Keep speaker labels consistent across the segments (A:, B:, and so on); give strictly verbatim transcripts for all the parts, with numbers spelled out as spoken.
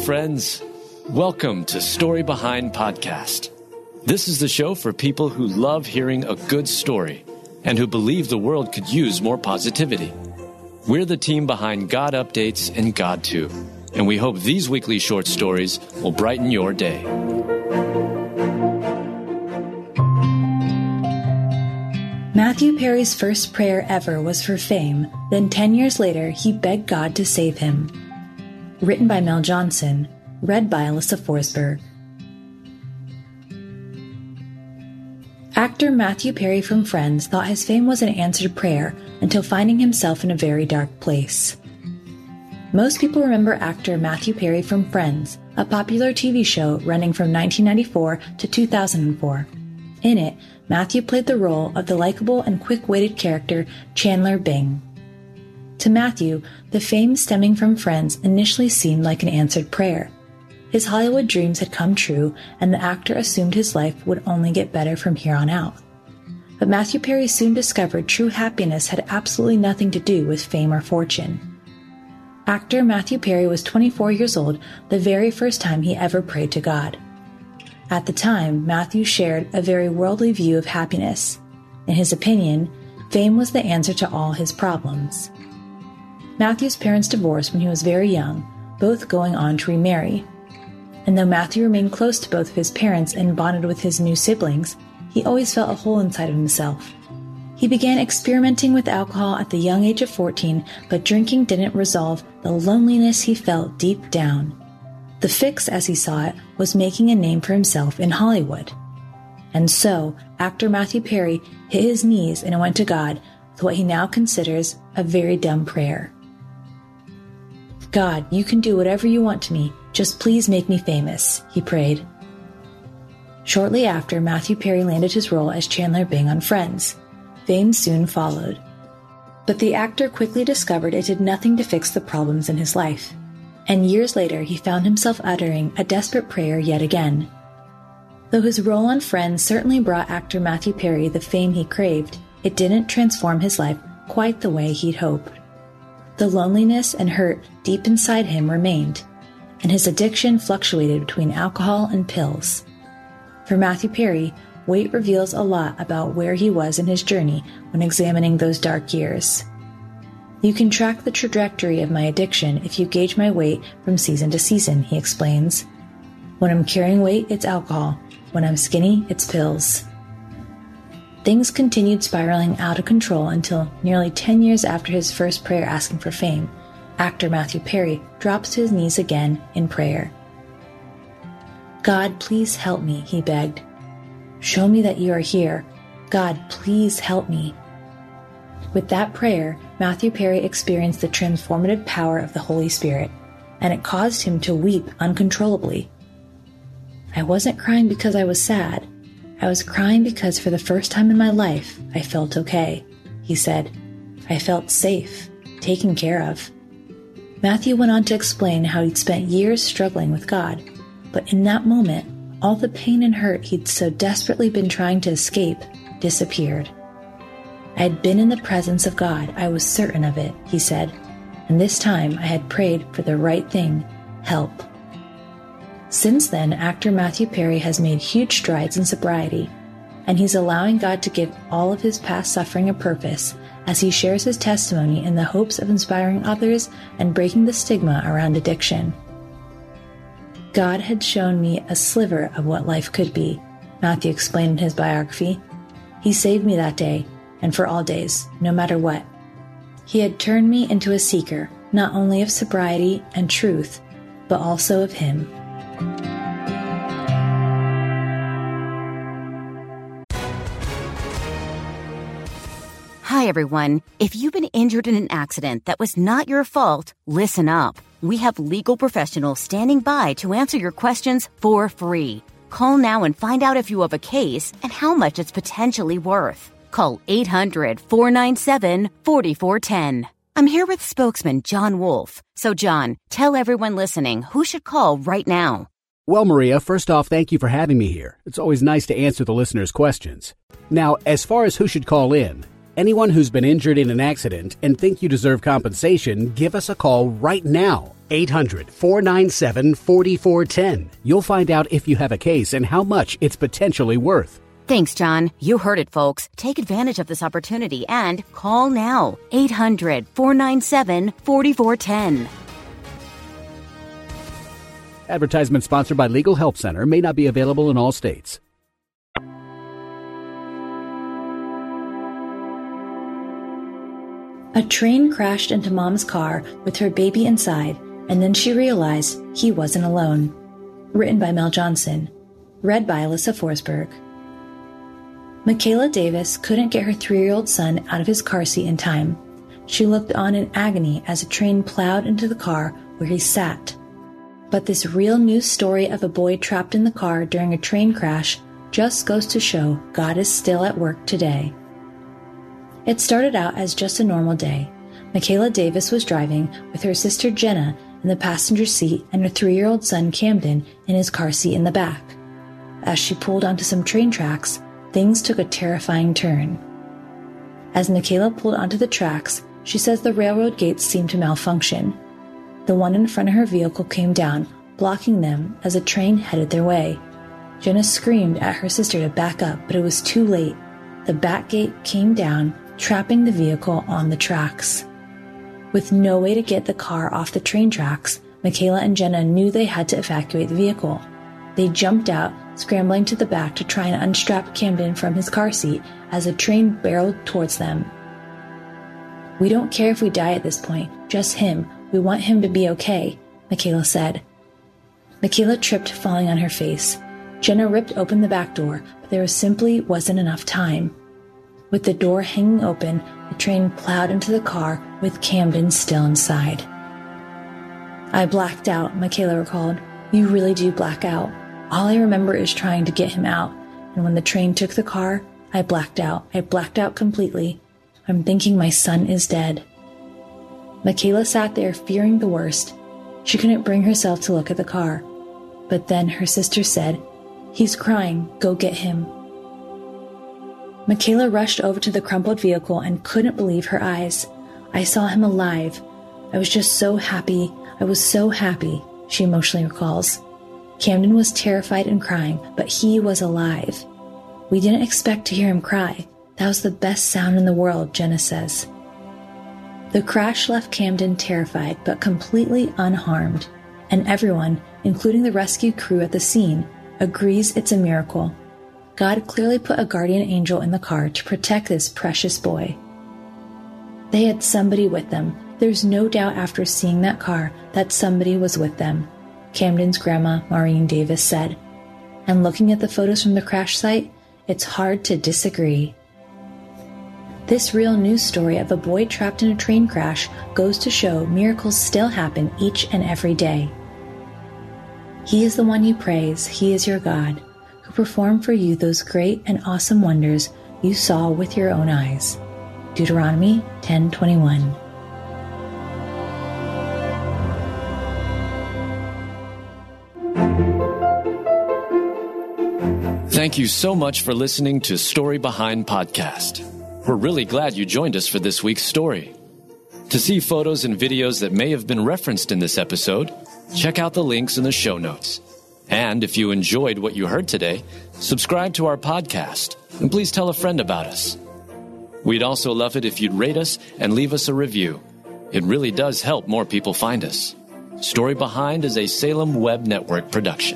A: friends. Welcome to Story Behind Podcast. This is the show for people who love hearing a good story and who believe the world could use more positivity. We're the team behind God Updates and God Too, and we hope these weekly short stories will brighten your day.
B: Matthew Perry's first prayer ever was for fame. Then ten years later, he begged God to save him. Written by Mel Johnson. Read by Alyssa Forsberg. Actor Matthew Perry from Friends thought his fame was an answered prayer until finding himself in a very dark place. Most people remember actor Matthew Perry from Friends, a popular T V show running from nineteen ninety-four to two thousand four. In it, Matthew played the role of the likable and quick-witted character Chandler Bing. To Matthew, the fame stemming from Friends initially seemed like an answered prayer. His Hollywood dreams had come true, and the actor assumed his life would only get better from here on out. But Matthew Perry soon discovered true happiness had absolutely nothing to do with fame or fortune. Actor Matthew Perry was twenty-four years old the very first time he ever prayed to God. At the time, Matthew shared a very worldly view of happiness. In his opinion, fame was the answer to all his problems. Matthew's parents divorced when he was very young, both going on to remarry. And though Matthew remained close to both of his parents and bonded with his new siblings, he always felt a hole inside of himself. He began experimenting with alcohol at the young age of fourteen, but drinking didn't resolve the loneliness he felt deep down. The fix, as he saw it, was making a name for himself in Hollywood. And so, actor Matthew Perry hit his knees and went to God with what he now considers a very dumb prayer. God, you can do whatever you want to me, just please make me famous, he prayed. Shortly after, Matthew Perry landed his role as Chandler Bing on Friends. Fame soon followed. But the actor quickly discovered it did nothing to fix the problems in his life. And years later, he found himself uttering a desperate prayer yet again. Though his role on Friends certainly brought actor Matthew Perry the fame he craved, it didn't transform his life quite the way he'd hoped. The loneliness and hurt deep inside him remained, and his addiction fluctuated between alcohol and pills. For Matthew Perry, weight reveals a lot about where he was in his journey when examining those dark years. You can track the trajectory of my addiction if you gauge my weight from season to season, he explains. When I'm carrying weight, it's alcohol. When I'm skinny, it's pills. Things continued spiraling out of control until nearly ten years after his first prayer asking for fame, actor Matthew Perry drops to his knees again in prayer. God, please help me, he begged. Show me that you are here. God, please help me. With that prayer, Matthew Perry experienced the transformative power of the Holy Spirit, and it caused him to weep uncontrollably. I wasn't crying because I was sad. I was crying because for the first time in my life, I felt okay, he said. I felt safe, taken care of. Matthew went on to explain how he'd spent years struggling with God, but in that moment, all the pain and hurt he'd so desperately been trying to escape disappeared. I had been in the presence of God, I was certain of it, he said, and this time I had prayed for the right thing, help. Since then, actor Matthew Perry has made huge strides in sobriety, and he's allowing God to give all of his past suffering a purpose as he shares his testimony in the hopes of inspiring others and breaking the stigma around addiction. God had shown me a sliver of what life could be, Matthew explained in his biography. He saved me that day, and for all days, no matter what. He had turned me into a seeker, not only of sobriety and truth, but also of Him.
C: Hi, everyone. If you've been injured in an accident that was not your fault, listen up. We have legal professionals standing by to answer your questions for free. Call now and find out if you have a case and how much it's potentially worth. Call eight hundred, four nine seven, four four one zero. I'm here with spokesman John Wolf. So, John, tell everyone listening who should call right now.
D: Well, Maria, first off, thank you for having me here. It's always nice to answer the listeners' questions. Now, as far as who should call in, Anyone who's been injured in an accident and think you deserve compensation, give us a call right now. eight hundred, four nine seven, four four one zero. You'll find out if you have a case and how much it's potentially worth.
C: Thanks, John. You heard it, folks. Take advantage of this opportunity and call now. eight hundred, four nine seven, four four one zero.
D: Advertisement sponsored by Legal Help Center. May not be available in all states.
B: A train crashed into Mom's car with her baby inside, and then she realized he wasn't alone. Written by Mel Johnson. Read by Alyssa Forsberg. Michaela Davis couldn't get her three-year-old son out of his car seat in time. She looked on in agony as a train plowed into the car where he sat. But this real news story of a boy trapped in the car during a train crash just goes to show God is still at work today. It started out as just a normal day. Michaela Davis was driving with her sister Jenna in the passenger seat and her three-year-old son Camden in his car seat in the back. As she pulled onto some train tracks, things took a terrifying turn. As Michaela pulled onto the tracks, she says the railroad gates seemed to malfunction. The one in front of her vehicle came down, blocking them as a train headed their way. Jenna screamed at her sister to back up, but it was too late. The back gate came down, trapping the vehicle on the tracks. With no way to get the car off the train tracks, Michaela and Jenna knew they had to evacuate the vehicle. They jumped out, scrambling to the back to try and unstrap Camden from his car seat as the train barreled towards them. "We don't care if we die at this point, just him. We want him to be okay," Michaela said. Michaela tripped, falling on her face. Jenna ripped open the back door, but there simply wasn't enough time. With the door hanging open, the train plowed into the car with Camden still inside. "I blacked out," Michaela recalled. "You really do black out. All I remember is trying to get him out, and when the train took the car, I blacked out. I blacked out completely. I'm thinking my son is dead." Michaela sat there fearing the worst. She couldn't bring herself to look at the car. But then her sister said, "He's crying. Go get him." Michaela rushed over to the crumpled vehicle and couldn't believe her eyes. "I saw him alive. I was just so happy. I was so happy," she emotionally recalls. Camden was terrified and crying, but he was alive. "We didn't expect to hear him cry. That was the best sound in the world," Jenna says. The crash left Camden terrified but completely unharmed, and everyone, including the rescue crew at the scene, agrees it's a miracle. God clearly put a guardian angel in the car to protect this precious boy. They had somebody with them. There's no doubt after seeing that car that somebody was with them, Camden's grandma, Maureen Davis, said. And looking at the photos from the crash site, it's hard to disagree. This real news story of a boy trapped in a train crash goes to show miracles still happen each and every day. He is the one you praise. He is your God, who performed for you those great and awesome wonders you saw with your own eyes. Deuteronomy ten twenty-one.
A: Thank you so much for listening to Story Behind Podcast. We're really glad you joined us for this week's story. To see photos and videos that may have been referenced in this episode, check out the links in the show notes. And if you enjoyed what you heard today, subscribe to our podcast, and please tell a friend about us. We'd also love it if you'd rate us and leave us a review. It really does help more people find us. Story Behind is a Salem Web Network production.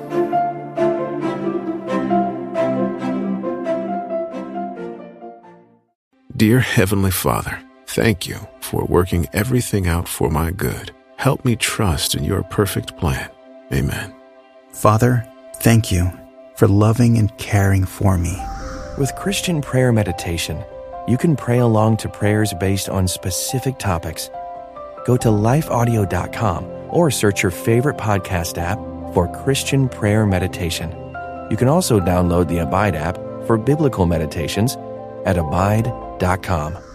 E: Dear Heavenly Father, thank you for working everything out for my good. Help me trust in your perfect plan. Amen.
F: Father, thank you for loving and caring for me.
G: With Christian Prayer Meditation, you can pray along to prayers based on specific topics. Go to life audio dot com or search your favorite podcast app for Christian Prayer Meditation. You can also download the Abide app for biblical meditations at abide dot com.